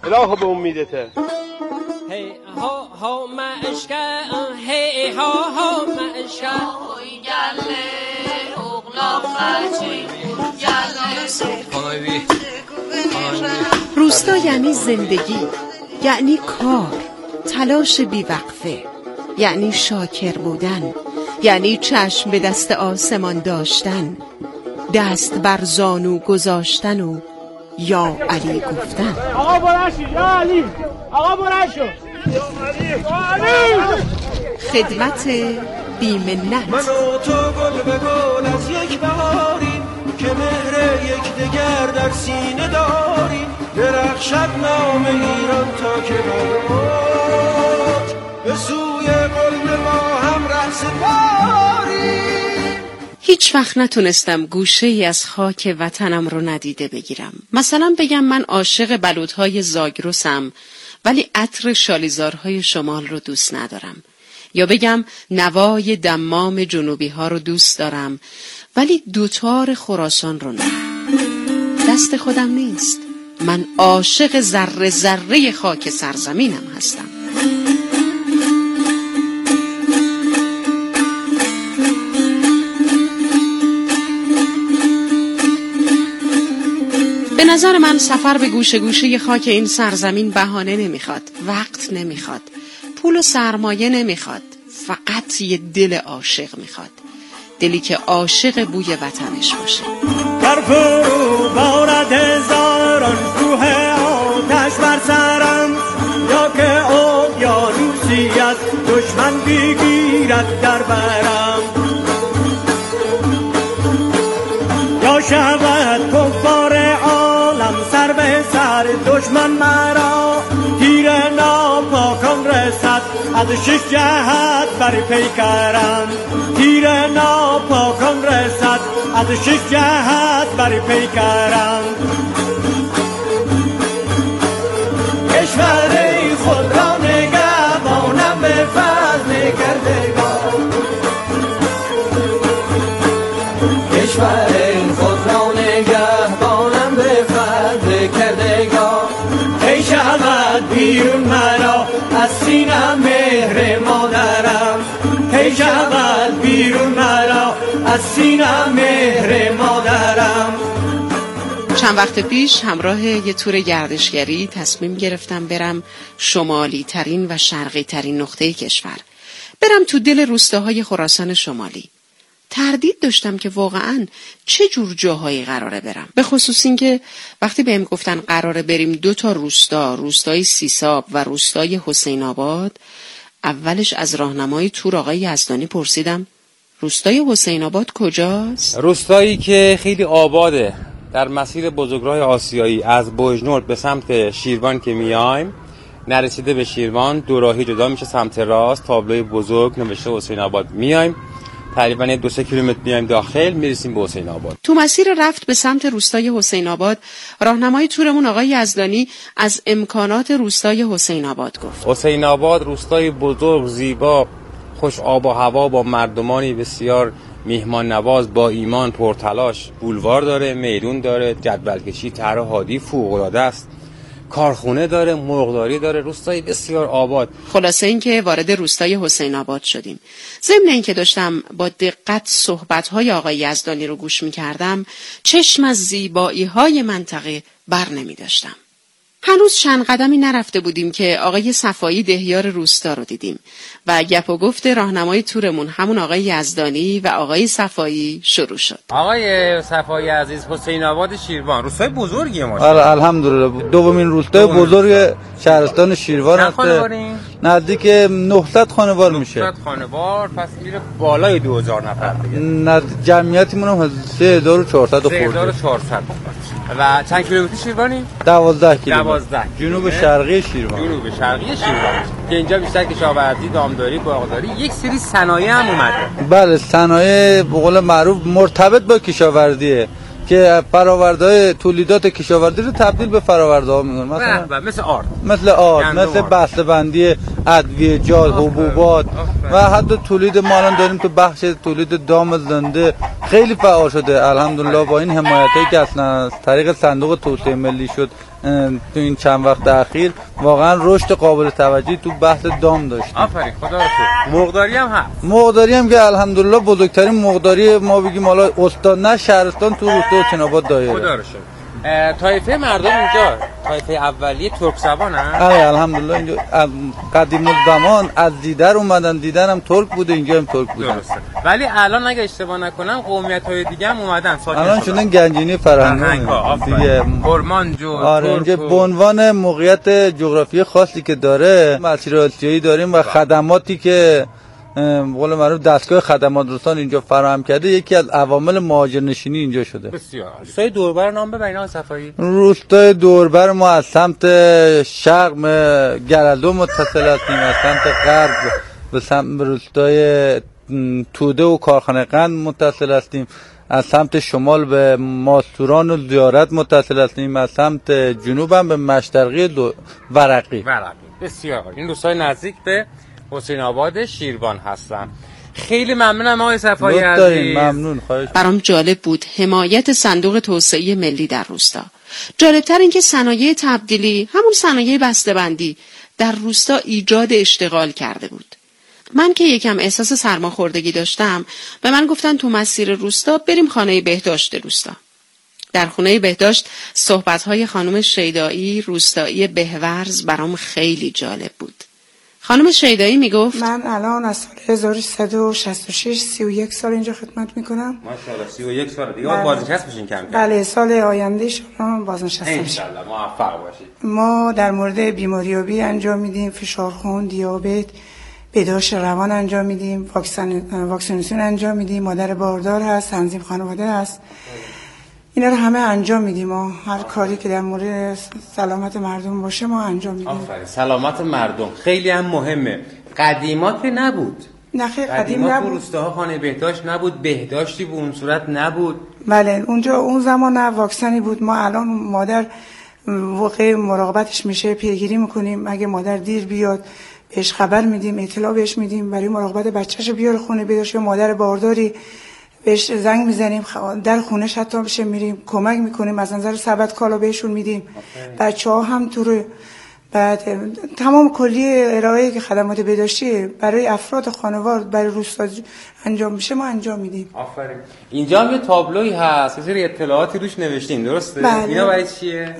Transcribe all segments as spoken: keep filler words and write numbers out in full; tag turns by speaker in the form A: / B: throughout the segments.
A: الهو به امیدته.
B: هی ها ها مشکا هی ها ها مشکا گله اوغلا خاچی گله
C: روستا یعنی زندگی، یعنی کار، تلاش بیوقفه، یعنی شاکر بودن، یعنی چشم به دست آسمان داشتن، دست بر زانو گذاشتن و یا علی گفتن.
D: آقا برشو یا علی، آقا برشو یا علی.
C: خدمت بی‌منت.
E: من و تو گل به گل از یک بهاریم که مهر یک دگر در سینه داریم. درخشد نام ایران تا که برات به سوی قلب ما هم ره سپاریم.
C: هیچ وقت نتونستم گوشه ای از خاک وطنم رو ندیده بگیرم. مثلا بگم من عاشق بلوطهای زاگرسم ولی عطر شالیزارهای شمال رو دوست ندارم، یا بگم نوای دمام جنوبی ها رو دوست دارم ولی دوتار خراسان رو نه. دست خودم نیست، من عاشق ذره ذره خاک سرزمینم هستم. به نظر من سفر به گوشه گوشه خاک این سرزمین بهانه نمیخواد، وقت نمیخواد، پول و سرمایه نمیخواد، فقط یه دل عاشق میخواد، دلی که عاشق بوی وطنش باشه.
E: در فرو بارد هزاران کوه آتش بر سرم، یا که آب یا روسی از دشمن بگیرد در برم، یا شود کفار عالم سر به سر دشمن مرا، تیر ناپاکان رسد از شش جهت بر پیکرم، تیر ناپاکان رسد از شش جهت بر پیکرم. کشور خود را نگهبانم به فضل کردگار، کشور خود را نگهبانم به فضل کردگار. ای شود بیرون مرا از سینم مهر مادرم، ای شود بیرون مرا از سینم مهر مادرم.
C: چند وقت پیش همراه یه تور گردشگری تصمیم گرفتم برم شمالی ترین و شرقی ترین نقطه کشور، برم تو دل روستاهای خراسان شمالی. تردید داشتم که واقعاً چه جور جاهایی قراره برم، به خصوص این که وقتی بهم گفتن قراره بریم دو تا روستا، روستای سیساب و روستای حسین آباد، اولش از راهنمای تور آقای یزدانی پرسیدم روستای حسین آباد کجاست؟
F: روستایی که خیلی آباده، در مسیر بزرگراه آسیایی از بوجنورد به سمت شیروان که میایم، نرسیده به شیروان دو راهی جدا میشه سمت راست، تابلوی بزرگ نوشته حسین آباد، میایم تقریبا دو سه کیلومتر میایم داخل میرسیم به حسین آباد.
C: تو مسیر رفت به سمت روستای حسین آباد، راهنمای تورمون آقای یزدانی از امکانات روستای حسین آباد گفت.
F: حسین آباد روستای بزرگ، زیبا، خوش آب و هوا، با مردمانی بسیار میهمان نواز، با ایمان، پرتلاش، بولوار داره، میدون داره، جدولکشی، طرح هادی فوق العاده است، کارخونه داره، مرغداری داره، روستای بسیار آباد.
C: خلاصه این که وارد روستای حسین آباد شدیم. ضمن این که داشتم با دقت صحبت‌های آقای یزدانی رو گوش می‌کردم، چشم از زیبایی‌های منطقه بر نمی‌داشتم. هنوز چند قدمی نرفته بودیم که آقای صفایی دهیار روستا رو دیدیم و گپ و گفت راهنمای تورمون همون آقای یزدانی و آقای صفایی شروع شد.
F: آقای صفایی عزیز، حسین آباد شیروان روستای بزرگیه ما.
G: آره الحمدلله، دومین روستای بزرگ شهرستان شیروان است. نزدیک نهصد خانوار میشه.
F: نهصد خانوار، پس میره بالای دو هزار نفر دیگه.
G: نزدیک جمعیتمون هم سه هزار و چهارصد خورده.
F: سه هزار و چهارصد. و چند کیلومتر شیروانی؟
G: دوازده کیلومتر.
F: دوازده.
G: جنوب شرقی شیروان.
F: جنوب شرقی شیروان. که اینجا بیشتر کشاورزی، دامداری، باغداری، یک سری صنایع هم اومده.
G: بله، صنایع به قول معروف مرتبط با کشاورزیه که فرآوردهای تولیدات کشاورزی رو تبدیل به فرآورده‌ها می‌کنن.
F: مثلا مثل آرد،
G: مثل آرد، مثل بسته‌بندی ادویه، جال، حبوبات و حتی تولید مالان داریم تو بخش تولید دام زنده خیلی فعال شده الحمدلله. با این حمایتایی که اصلا از طریق صندوق توسعه ملی شد تو این چند وقت اخیر واقعا رشد قابل توجهی تو بحث دام داشت.
F: آفرین، خدا رو شکر. مرغداری هم هست.
G: مرغداری هم که الحمدلله بزرگترین مرغداری ما بگیم حالا استان نه شهرستان تو روستا چناباد دایره.
F: خدا رو شکر. طایفه مردم اینجا طایفه اولیه ترک زبانن؟
G: آره الحمدلله اینجا قدیم الزمان از دیدر اومدن، دیدن هم ترک بوده، اینجا هم ترک بودن.
F: درسته. ولی الان اگه اشتباه نکنم قومیت‌های دیگه هم اومدن ساکن
G: الان شدن گنجینی فرهنگ
F: دیگه کرمانجو.
G: آره اینجا به عنوان موقعیت جغرافیایی خاصی که داره، مسیر آسیایی داریم و خدماتی که بقول معروف دستگاه خدمات رسان اینجا فراهم کرده یکی از عوامل مهاجرنشینی اینجا شده.
F: بسیار عالی. روستای دوربر نام ببرین آقای صفایی.
G: روستای دوربر ما از سمت شرق گردو متصل هستیم، از سمت غرب به سمت روستای توده و کارخانه قند متصل هستیم، از سمت شمال به ماستوران و زیارت متصل هستیم، از سمت جنوب هم به مشترقی دو... ورقی.
F: ورقی. بسیار عالی. این روستای نزدیک به حسین آباد شیروان هستم. خیلی ممنونم آقای صفایی عزیز.
G: ممنون. خواهش.
C: برام جالب بود حمایت صندوق توسعه ملی در روستا. جالبتر این که صنایع تبدیلی، همون صنایع بسته‌بندی، در روستا ایجاد اشتغال کرده بود. من که یکم احساس سرماخوردگی داشتم، به من گفتن تو مسیر روستا بریم خانه بهداشت روستا. در خانه بهداشت صحبت‌های خانم شیدایی روستایی بهورز برام خیلی جالب بود. خانم شیدایی میگفت
A: من الان از سال هزار و سیصد و شصت و شش سی و یک سال اینجا خدمت میکنم.
F: ماشاءالله سی و یک سال دیگه بازنشست میشین کم کم.
A: بله سال آینده شما بازنشسته میشین
F: ان شاء الله. موفق باشید.
A: ما در مورد بیماریابی انجام میدیم، فشار خون، دیابت، بهداشت روان انجام میدیم، واکسن واکسیناسیون انجام میدیم، مادر باردار هست، تنظیم خانواده هست. اینا رو همه انجام میدیم. ما هر کاری که در مورد سلامت مردم باشه ما انجام میدیم.
F: آفرین. سلامت مردم خیلی هم مهمه. قدیمات نبود.
A: نه خیلی قدیم نبود.
F: روستاها خانه بهداشت نبود، بهداشتی به اون صورت نبود.
A: بله اونجا اون زمان نه واکسنی بود. ما الان مادر واقع مراقبتش میشه، پیگیری میکنیم. اگه مادر دیر بیاد بهش خبر میدیم، اطلاع بهش میدیم برای مراقبت بچه‌ش بیاره خونه بهداشت. مادر بارداری بهش زنگ میزنیم، در خونش حتی بشه میریم کمک میکنیم، از نظر سبد کالا بهشون میدیم. بچه ها هم تو بعد تمام کلی ارائه که خدمات بهداشتی برای افراد خانوار برای روستا انجام میشه ما انجام میدیم.
F: آفرین. اینجا هم یه تابلویی هست، یه سری اطلاعاتی روش نوشتین، درسته؟
A: بله.
F: اینا برای چیه؟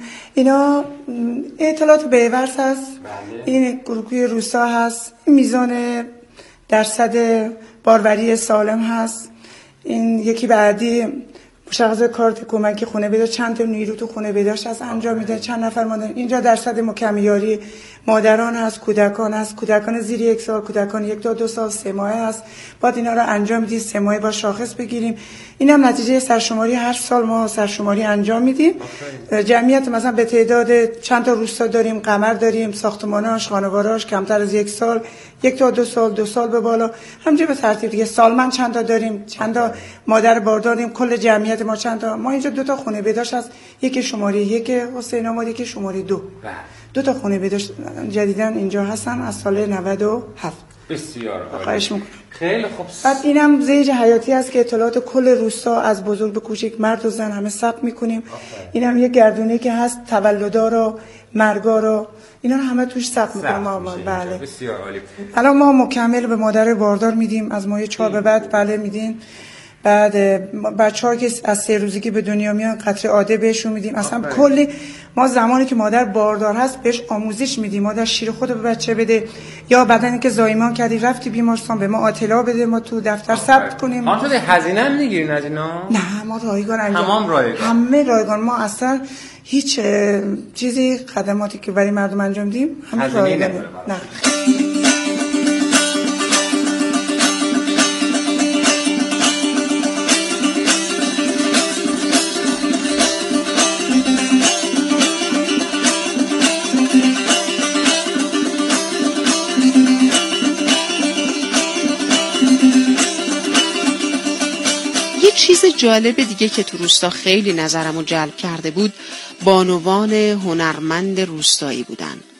A: اینا اطلاعات بهورز هست. بله. این گروهی روستا هست، میزان درصد باروری سالم هست. این یکی بعدی مشخص کارت کمکی خونه بهداشت، چند تا نیرو تو خونه بهداشت هست انجام میده، چند نفر مادر. اینجا درصد مکمیاری مادران هست، کودکان هست، کودکان زیر یک سال، کودکان یک تا دو سال، سه ماهه هست. بعد اینا رو انجام میدیم، سه ماهه با شاخص بگیریم. این هم نتیجه سرشماری، هر سال ما سرشماری انجام میدیم. جمعیت مثلا به تعداد چند تا روستا داریم، قمر داریم، ساختماناش، خانوارهاش کمتر از یک سال، یک تا دو سال، دو سال به بالا، همینجوری به ترتیب دیگه. سالمند چند تا داریم، چند تا مادر باردار داریم، کل جمعیت ما چند تا. ما اینجا دو تا خونه بهداشت هست، یکی شماره یک حسین آباد، یکی شماره دو. دو تا خونه بهداشت جدیدن اینجا هستن از سال نود و هفت.
F: بسیار عالی.
A: خواهش میکنم.
F: خیلی خوب.
A: بعد اینم زیج حیاتی است که اطلاعات کل روستا از بزرگ به کوچک، مرد و زن همه ثبت میکنیم. اینم یه گردونه که هست، تولدا رو، مرگا رو، اینا رو همه توش ثبت میکنیم ما. بله.
F: بسیار عالی.
A: الان ما مکمل به مادر باردار میدیم، از ماه چهار به بعد بله میدیم. بعد بچه‌ها که از سه روزگی به دنیا میان قطره عاده بهشون میدیم. اصلا کلی ما زمانی که مادر باردار هست بهش آموزش میدیم، مادر شیر خود به بچه بده، یا بدنی که زایمان کردی رفتی بیمارستان به ما اطلاع بده، ما تو دفتر ثبت کنیم.
F: ما شده هزینه هم میگیرین از اینا؟
A: نه ما رایگان انجام.
F: تمام رایگان.
A: همه رایگان. ما اصلا هیچ چیزی خدماتی که برای مردم انجام میدیم همه رایگان. نه.
C: چیز جالب دیگه که تو روستا خیلی نظرمو جلب کرده بود، بانوان هنرمند روستایی بودن.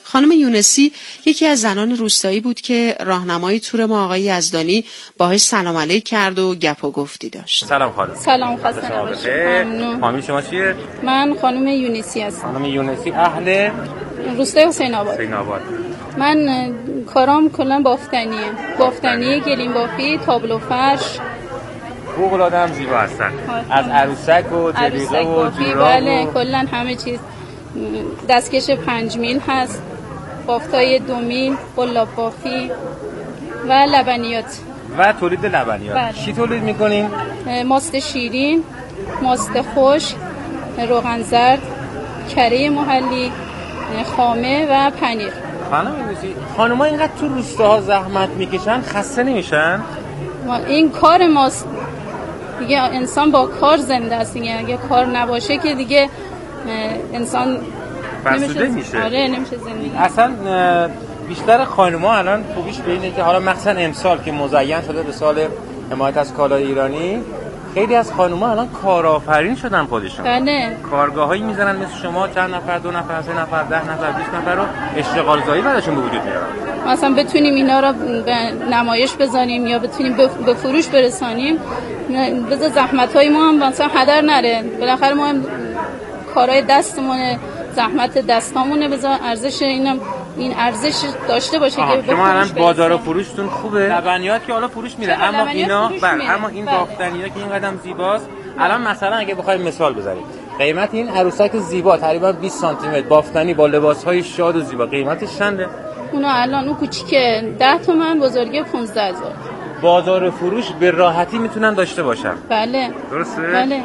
C: خانم یونسی یکی از زنان روستایی بود که راهنمای تور ما آقای یزدانی باهاش سلام علیک کرد و گپ و گفتی داشت.
F: سلام خانم.
H: سلام خسته نباشید. ممنون.
F: خانم شما چیه؟
H: من خانم یونسی هستم.
F: خانم یونسی اهل
H: روستای حسین آباد.
F: حسین آباد.
H: من کارام کلا بافتنیه. بافتنی، گلیم بافی، تابلو فرش.
F: فوق العاده هم زیبا هستن. از عروسک و جلیقه و جوراب.
H: بله کلا همه چیز. دستکش پنج میل هست، بافتای دو میل، قلاب بافی و لبنیات
F: و تولید لبنیات.
H: بله.
F: چی تولید میکنین؟
H: ماست شیرین، ماست خشک، روغن زرد، کره محلی، خامه و پنیر.
F: خانم میگویی خانم‌ها اینقدر تو روستاها زحمت میکشن خسته نمیشن؟
H: این کار ماست دیگه، انسان با کار زنده است دیگه، اگه کار نباشه که دیگه انسان
F: فرسوده میشه.
H: آره نمیشه زندگی.
F: اصلا بیشتر خانم‌ها الان خوبیش به اینه که حالا مخصوصا امسال که مزین شده به سال حمایت از کالای ایرانی، خیلی از خانم‌ها الان کارآفرین شدن خودشون.
H: بله.
F: کارگاهایی میزنن مثل شما، چند نفر، دو نفر، سه نفر، ده نفر، بیست نفر رو اشتغال زایی براشون به وجود میارن.
H: مثلا بتونیم اینا رو به نمایش بذاریم یا بتونیم به فروش برسانیم، بذار زحمت‌های ما هم مثلا هدر نره. بالاخره ما هم کارهای دستمونه، زحمت دستامونه، بذار ارزش اینم این ارزش داشته باشه که
F: شما الان بازار و فروشتون خوبه. لبنیات که حالا فروش میره، اما اینا بله اما این بافتنی‌ها که این قدم زیباست. الان مثلا اگه بخوایم مثال بزنیم، قیمت این عروسک زیبا تقریبا بیست سانتی متر بافتنی با لباس‌های شاد و زیبا قیمتش چنده؟
H: اونا الان اون کوچیکه ده تومن، بزرگه پانزده هزار.
F: بازار و فروش به راحتی میتونن داشته باشن.
H: بله.
F: درسته؟
H: بله.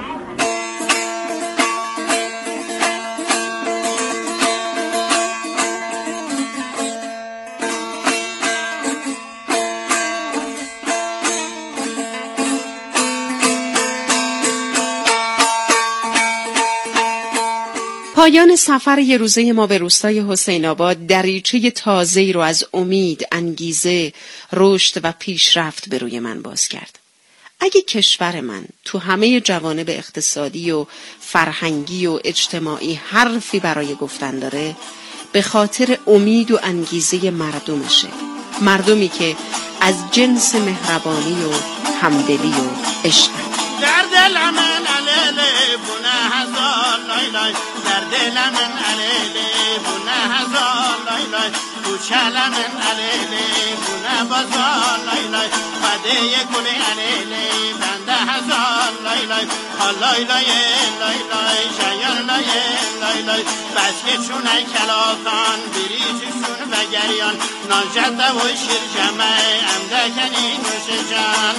C: پایان سفر یه روزه ما به روستای حسین آباد دریچه تازه‌ای رو از امید، انگیزه، رشد و پیشرفت به روی من باز کرد. اگه کشور من تو همه جوانب اقتصادی و فرهنگی و اجتماعی حرفی برای گفتن داره، به خاطر امید و انگیزه مردمشه. مردمی که از جنس مهربانی و همدلی و عشق
I: در دل من علیله بونه هزار لای لای، در دل من علیله بونه هزار لای لای، کوچل من علیله بونه بازار لای لای، فده کل علیله بنده هزار لای لای، لای لای لای لای شیار لای لای لای، بسکه چونه کلاکان بریجشون و گریان، ناجده و شیر جمعه امدکنی نوش جان.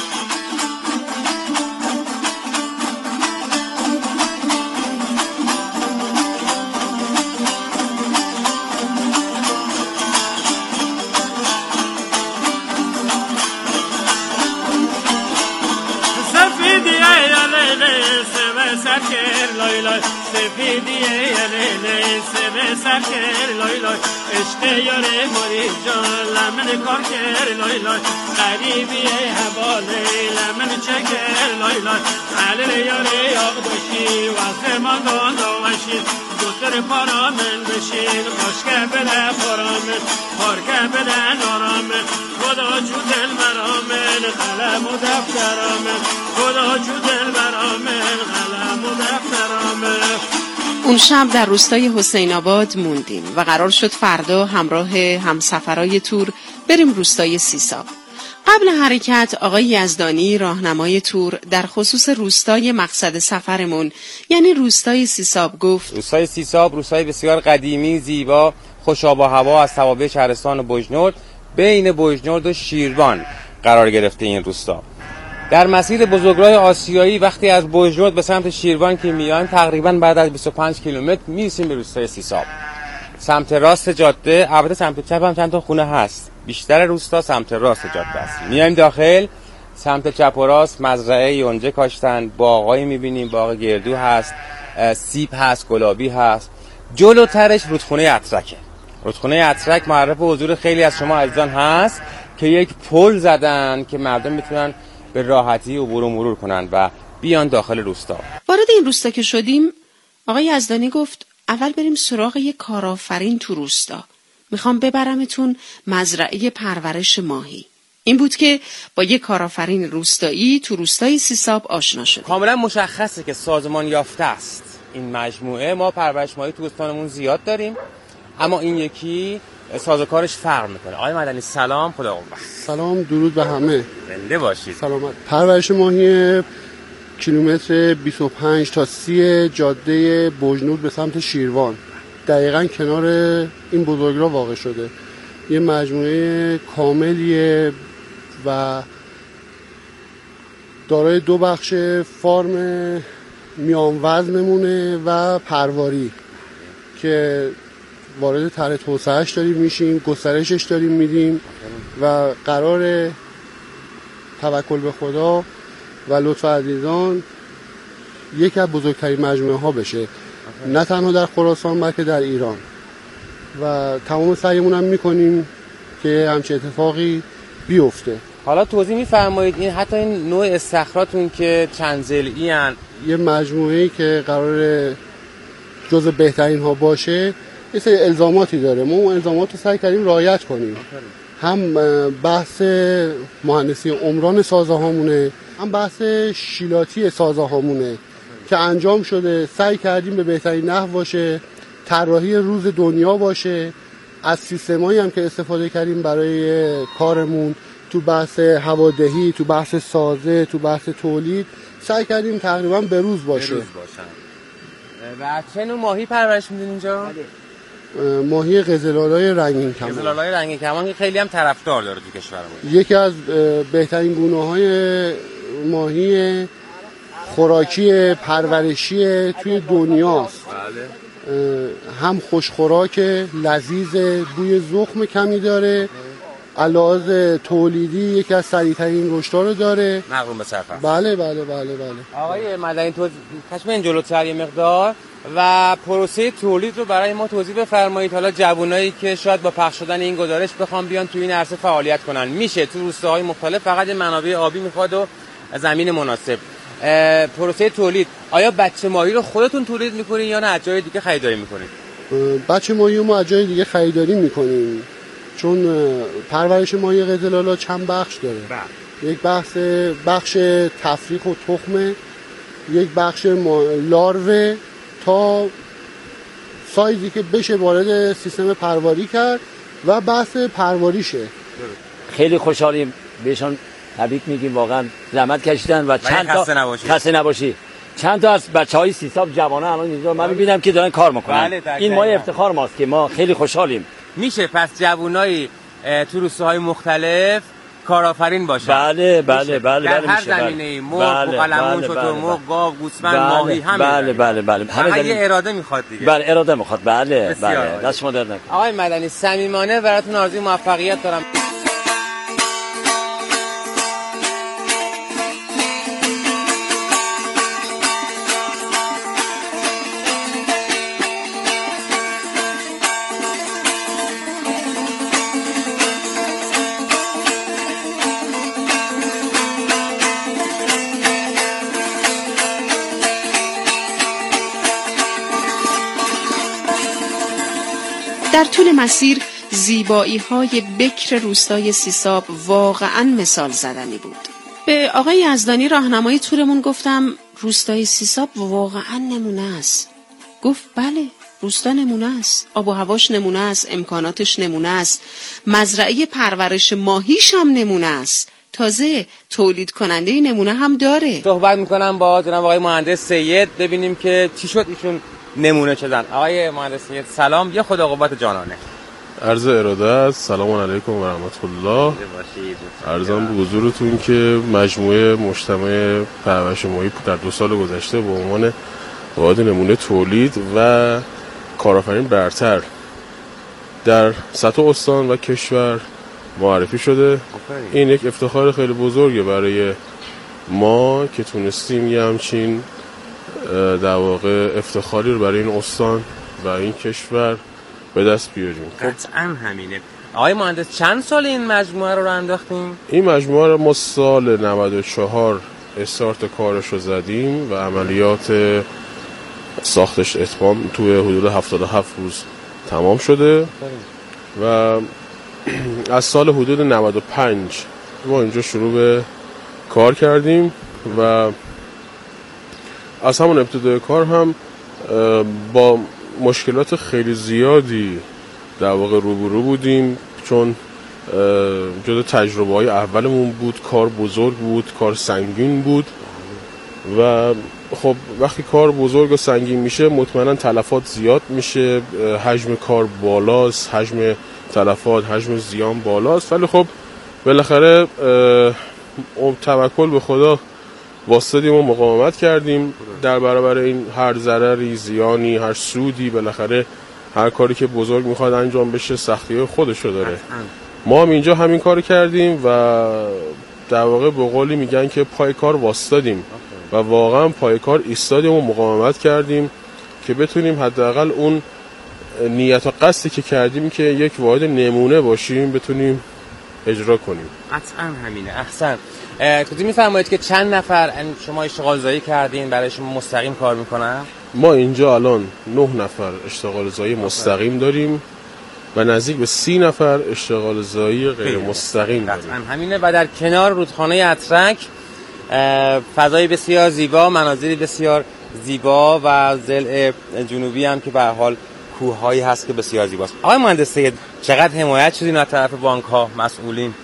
I: لای لای سفیدیه لیلی سبه سکر لای لای عشق یاره ماری جان لمن کار کر لای لای غریبیه حواله لمن چکر لای لای علل یاره یاق داشی واسه ما دانوشی دوتر پارامن بشین خوشکه بده پارامن پارکه بده نارامن خدا جو دل برامن قلم و دفترامن خدا جو دل برامن قلم و دفترامن.
C: اون شب در روستای حسین آباد موندیم و قرار شد فردا همراه همسفرای تور بریم روستای سیساب. قبل حرکت آقای یزدانی راهنمای تور در خصوص روستای مقصد سفرمون یعنی روستای سیساب گفت:
F: روستای سیساب روستای بسیار قدیمی، زیبا، خوش آب و هوا از توابع شهرستان بوجنورد بین بوجنورد و شیروان قرار گرفته. این روستا در مسیر بزرگراه آسیایی وقتی از بوجنورد به سمت شیروان که میایم تقریبا بعد از بیست و پنج کیلومتر میرسیم به روستای سیساب. سمت راست جاده، البته سمت چپ هم چند تا خونه هست، بیشتر روستا سمت راست جاده است. میایم داخل، سمت چپ و راست مزرعه یونجه کاشتن، باغایی میبینیم، باغ گردو هست، سیب هست، گلابی هست. جلوترش رودخونه اترکه. رودخونه اترک معرف حضور خیلی از شما عزیزان هست که یک پل زدن که مردم بتونن به راحتی عبور و مرور کنن و بیان داخل روستا.
C: وارد این روستا که شدیم آقای یزدانی گفت اول بریم سراغ یک کارآفرین تو روستا. میخوام ببرمتون مزرعه پرورش ماهی. این بود که با یک کارآفرین روستایی تو روستای سیساب آشنا شدیم.
F: کاملا مشخصه که سازمان یافته است این مجموعه. ما پرورش ماهی تو استانمون زیاد داریم، اما این یکی سازوکارش فرق میکنه. آقای مدنی سلام، خدا قوت.
J: سلام، درود به همه.
F: زنده باشید.
J: سلامت. پرورش ماهی کیلومتر بیست و پنج تا سی جاده بوجنور به سمت شیروان، دقیقاً کنار این بزرگراه واقع شده. یه مجموعه کاملیه و دارای دو بخش فارم میان وزنمونه و پرواری که وارد طرح توسعهش داریم میشیم، گسترشش داریم میدیم و قرار توکل به خدا و لطف عزیزان یکی از بزرگترین مجموعه ها بشه، نه تنها در خراسان بلکه در ایران، و تمام سعیمون هم میکنیم که همچین اتفاقی بیفته.
F: حالا توضیح میفرمایید این حتی این نوع استخراتون که چند ضلعی ان،
J: یه مجموعه‌ای که قرار جزء بهترین ها باشه یه سری الزاماتی داره، ما اون الزامات رو سعی کردیم رعایت کنیم. هم بحث مهندسی عمران سازه هامونه، هم بحث شیلاتی سازه هامونه که انجام شده، سعی کردیم به بهترین نحو باشه، طراحی روز دنیا باشه. از سیستمایی هم که استفاده کردیم برای کارمون تو بحث هوادهی، تو بحث سازه، تو بحث تولید، سعی کردیم تقریبا به روز باشه.
F: به روز باشن. و چه نوع ماهی پرورش میدین اینجا؟
J: ماهی قزل‌آلای رنگین کمان.
F: قزل‌آلای رنگین کمان که خیلی هم طرفدار داره تو کشورمون.
J: یکی از بهترین گونه‌های ماهی خوراکی پرورشی توی دنیاست.
F: بله.
J: هم خوشخوراک، لذیذ، بوی زخم کمی داره، علاوه تولیدی یکی از سریع‌ترین رشدها رو داره.
F: مقرون به صرف است.
J: بله بله بله بله.
F: آقای مدنی تو کشمین جلوتر یه مقدار و پروسه تولید رو برای ما توضیح بفرمایید. حالا جوانایی که شاید با پخش شدن این گزارش بخوام بیان تو این عرصه فعالیت کنن، میشه تو روستاهای مختلف، فقط منابع آبی میخواد و زمین مناسب. پروسه تولید، آیا بچه ماهی رو خودتون تولید میکنین یا نه از جای دیگه خریداری میکنین؟
J: بچه ماهی رو ما از جای دیگه خریداری میکنیم، چون پرورش ماهی قزل‌آلا چند بخش داره. بله. یک بخش بخش تفریق و تخمه، یک بخش لاروه تا سایزی که بشه وارد سیستم پرواری کرد و بحث پرواریشه.
K: خیلی خوشحالیم بهشون تبریک میگیم، واقعا زحمت کشیدن و چند تا
F: خسته نباشی.
K: خسته نباشی. چند تا از بچهای سیساب جوانان الان اینجا من میبینم که دارن کار میکنن.
F: بله،
K: این ما افتخار ماست که ما خیلی خوشحالیم.
F: میشه پس جوانای تو روستاهای مختلف کارآفرین باشن؟
K: بله بله بله
F: در
K: بله
F: هر
K: میشه.
F: زمینه‌ای، مرغ، بقلمون، شترمرغ، گاو، گوسفند، ماهی، همه.
K: بله بله بله
F: همه یه اراده میخواد دیگه.
K: بله اراده میخواد. بله بله دست شما درد نکنه.
F: آقای مدنی صمیمانه براتون آرزوی موفقیت دارم.
C: در طول مسیر زیبایی های بکر روستای سیساب واقعا مثال زدنی بود. به آقای یزدانی راهنمای تورمون گفتم روستای سیساب واقعا نمونه است. گفت بله، روستا نمونه است، آب و هواش نمونه است، امکاناتش نمونه است، مزرعه پرورش ماهیش هم نمونه است، تازه تولید کننده نمونه هم داره.
F: صحبت میکنم با جناب آقای مهندس سید ببینیم که چی شد ایشون نمونه شدن. آقای مهندس سید سلام، یه خدا قوت جانانه.
L: عرض اراده است. سلام علیکم و رحمت الله. عرضم به حضورتون که مجموعه مجتمع پرورش ماهی در دو سال گذشته به عنوان واحد نمونه تولید و کارآفرین برتر در سطح استان و کشور معرفی شده. این یک افتخار خیلی بزرگه برای ما که تونستیم یه همچین در واقع افتخاری رو برای این استان و این کشور به دست بیاریم.
F: قطعاً همینه. آقای مهندس چند سال این مجموعه رو رو انداختیم؟
L: این مجموعه رو ما سال نود و چهار استارت کارش رو زدیم و عملیات ساختش اتمام توی حدود هفتاد و هفت روز تمام شده و از سال حدود نود و پنج ما اینجا شروع به کار کردیم و از همون ابتدای کار هم با مشکلات خیلی زیادی در واقع روبرو بودیم، چون جدا تجربه های اولمون بود. کار بزرگ بود، کار سنگین بود و خب وقتی کار بزرگ و سنگین میشه مطمئنا تلفات زیاد میشه، حجم کار بالاست، حجم تلفات، حجم زیان بالاست، ولی خب بالاخره توکل به خدا واسطیم و مقاومت کردیم در برابر این هر ضرری، زیانی، هر سودی. بالاخره هر کاری که بزرگ میخواد انجام بشه سختی خودشو داره. ما هم اینجا همین کار کردیم و در واقع به قولی میگن که پای کار واسطادیم و واقعا پای کار ایستادیم و مقاومت کردیم که بتونیم حداقل اون نیت و قصدی که کردیم که یک واحد نمونه باشیم بتونیم اجرا کنیم.
F: قطعا همینه. احسن. توضیح می‌فرمایید که چند نفر شما اشتغال زایی کردین برای شما مستقیم کار میکنن؟
L: ما اینجا الان نه نفر اشتغال زایی مستقیم داریم و نزدیک به سی نفر اشتغال زایی غیر مستقیم داریم.
F: قطعا همینه. و در کنار رودخانه اترک فضای بسیار زیبا، مناظری بسیار زیبا و ضلع جنوبی هم که به هر حال کوه‌هایی هست که بسیار زیباست. آقای مهندس سید، چقدر حمایت شدین از طرف بانک‌ها، مسئولین؟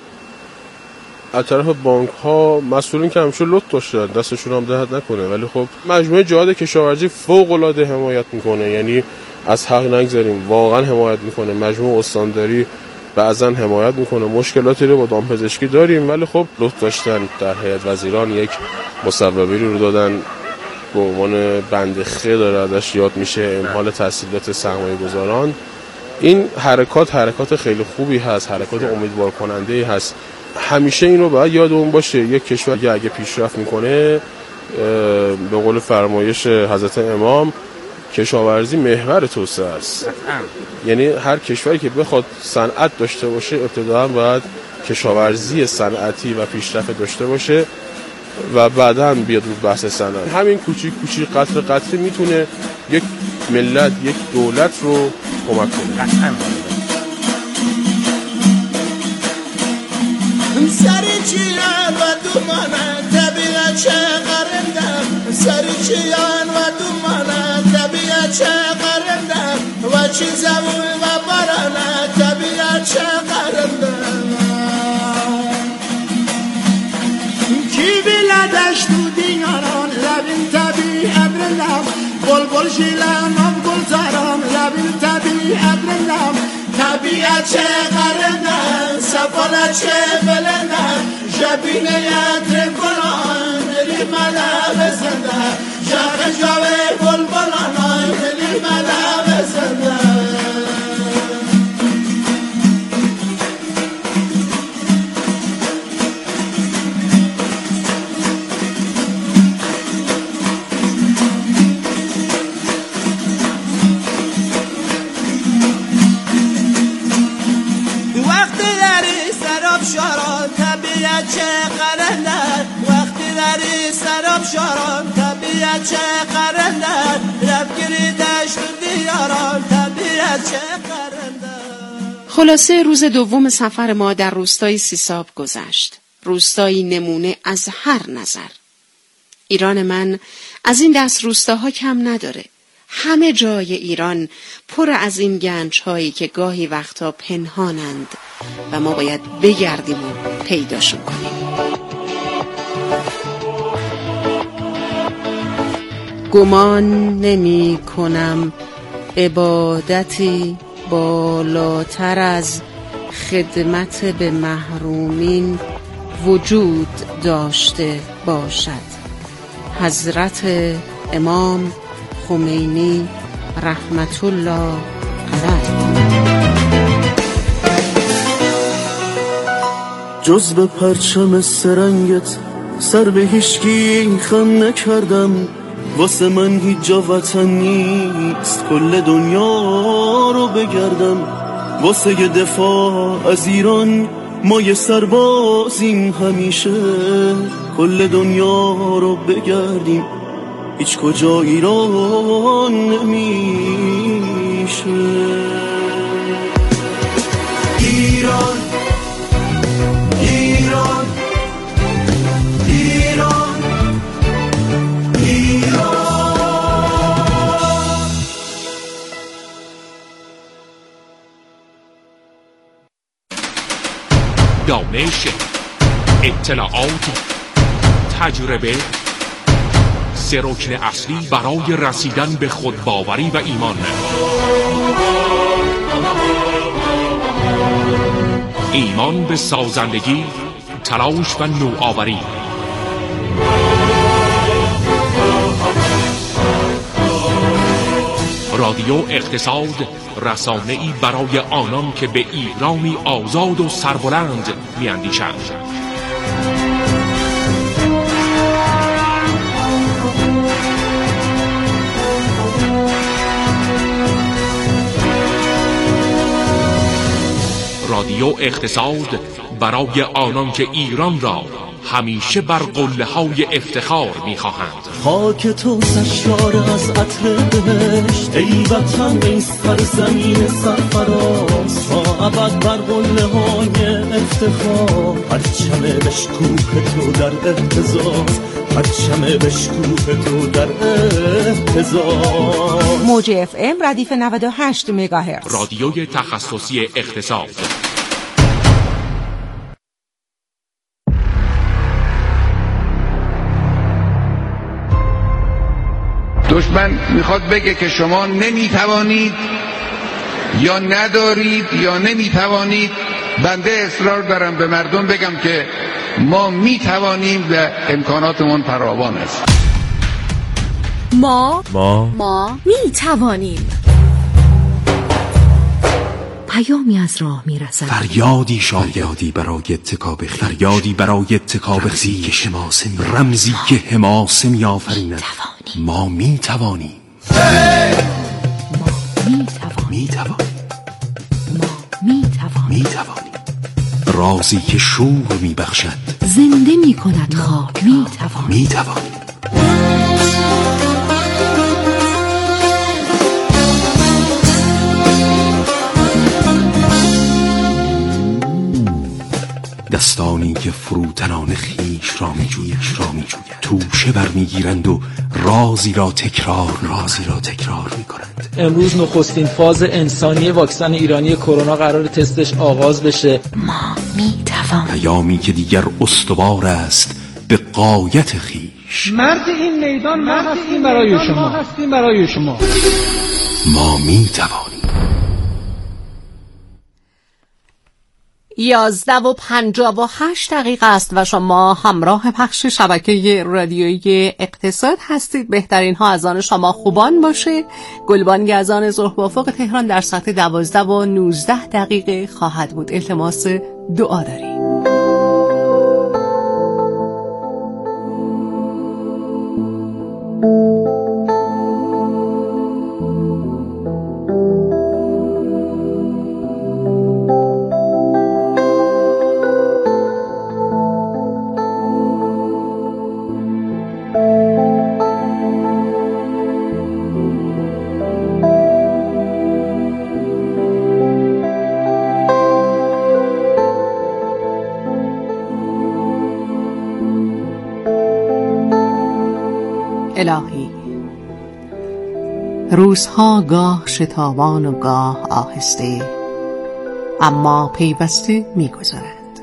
L: از طرف بانک‌ها مسئولین که همیشه لطف داشتن، دستشون هم درد نکنه، ولی خب مجموعه جهاد کشاورزی فوق‌العاده حمایت میکنه، یعنی از حق نگذاریم، واقعا حمایت میکنه. مجموعه استانداری بعضا حمایت میکنه. مشکلاتی رو با دامپزشکی داریم ولی خب لطف داشتن، در هیئت وزیران یک مصوبه رو دادن به عنوان بند خ داره ازش یاد میشه، امحال تسهیلات سرمایه گذاران. این حرکات حرکات خیلی خوبی هست، حرکات امیدوار کننده هست. همیشه این رو باید یادمون باشه، یک کشور اگه پیشرفت میکنه، به قول فرمایش حضرت امام، کشاورزی محور توسعه است. یعنی هر کشوری که بخواد صنعت داشته باشه ابتداً باید کشاورزی صنعتی و پیشرفت داشته باشه و بعداً بیاد رو بحث صنعت. همین کوچیک کوچیک قطره قطره میتونه یک ملت، یک دولت رو کمک کنه.
E: سری چیان و دومانه طبیعت چه قرندم، سری چیان و دومانه طبیعت چه قرندم، و چی زمون و بارانه طبیعت چه قرندم. کی بلدش تو دیگران لبین طبیعت رندم، بلبل شیلان و گلزاران لبین طبیعت رندم. طبیعت چه قرندن، سفالت چه بلندن، شبینه یتر گلان دلی ملا بزندن، شاق جاوه بلبلان دلی ملا بزندن. شاران طبیعت چه قرندن، وقتی داری سراب شاران طبیعت چه قرندن، رفگیری دشت و دیاران طبیعت چه قرندن.
C: خلاصه روز دوم سفر ما در روستای سیساب گذشت. روستایی نمونه از هر نظر. ایران من از این دست روستاها کم نداره. همه جای ایران پر از این گنج هایی که گاهی وقتا پنهانند و ما باید بگردیم و پیداشون کنیم. گمان نمی کنم عبادتی بالاتر از خدمت به محرومین وجود داشته باشد. حضرت امام خمینی رحمت الله علیه.
E: جز به پرچم سرنگت سر به هیچکی خم نکردم، واسه من هیچ جا وطن نیست کل دنیا رو بگردم، واسه یه دفاع از ایران ما یه سربازیم همیشه کل دنیا رو بگردیم، هیچ کجا ایران نمیشه.
M: دانش، اطلاعات، تجربه، سه رکن اصلی برای رسیدن به خودباوری و ایمان. ایمان به سازندگی، تلاش و نوآوری. رادیو اقتصاد، رسانه‌ای برای آنان که به ایرانی آزاد و سربلند می‌اندیشند. رادیو اقتصاد برای آنان که ایران را همیشه بر قله‌های افتخار می‌خواهند.
N: خاک تو سرشار از عطر بهشت، ای وطن ای سرزمین سرفراز، تا ابد بر قله‌های افتخار، پرچم بشکوه تو در اهتزاز، پرچم بشکوه تو در اهتزاز.
O: موج اف ام ردیف نود و هشت مگاهرتز،
M: رادیوی تخصصی اقتصاد.
P: دشمن میخواد بگه که شما نمیتوانید یا ندارید یا نمیتوانید. بنده اصرار دارم به مردم بگم که ما میتوانیم و امکاناتمون فراوان است.
Q: ما
R: ما
Q: ما میتوانیم. پیامی از راه میرسد،
R: فریادی شایدی برای اتکاب خیش، فریادی برای اتکاب خیش، رمزی که حماسه میآفریند. ما میتوانیم.
Q: ما میتوانیم.
R: میتوانیم.
Q: ما میتوانیم.
R: میتوانیم. رازی که شور میبخشد،
Q: زنده میکند خاک. میتوانیم.
R: میتوانیم. دستانی که فروتنان خیش را میجویند، را میجویند، توشه برمیگیرند و رازی را تکرار رازی را تکرار میکنند.
S: امروز نخستین فاز انسانی واکسن ایرانی کرونا قرار تستش آغاز بشه.
Q: ما میتوانیم.
R: پیامی که دیگر استوار است به غایت خیش.
D: مرد این میدان ما هستیم برای شما، هستیم برای شما.
R: ما میتوانیم.
C: یازده و پنجاه و هشت دقیقه است و شما همراه پخش شبکه رادیویی اقتصاد هستید. بهترین ها از آن شما خوبان باشه. گلبانگ از آن ظهر بافق تهران در ساعت دوازده و نوزده دقیقه خواهد بود. التماس دعا داریم. الهی، روزها گاه شتابان و گاه آهسته اما پیوسته می‌گذرد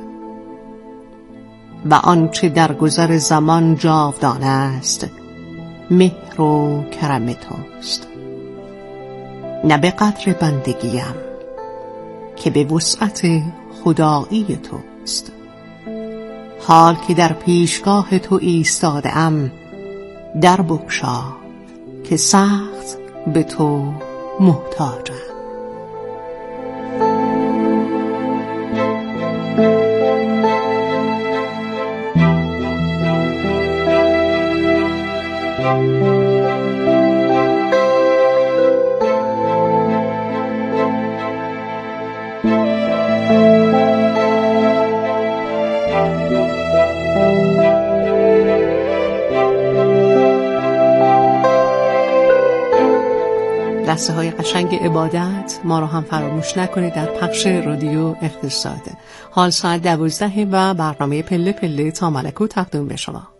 C: و آنچه در گذر زمان جاودانه است مهر و کرم توست، نه به قدر بندگیم که به وسعت خدایی توست. حال که در پیشگاه تو ایستاده ام در بگشا که سخت به تو محتاجم. دسته های قشنگ عبادت ما رو هم فراموش نکنید در پخش رادیو اقتصاد. حال ساعت دوازده و برنامه پله پله تا ملکو تقدیم به شما.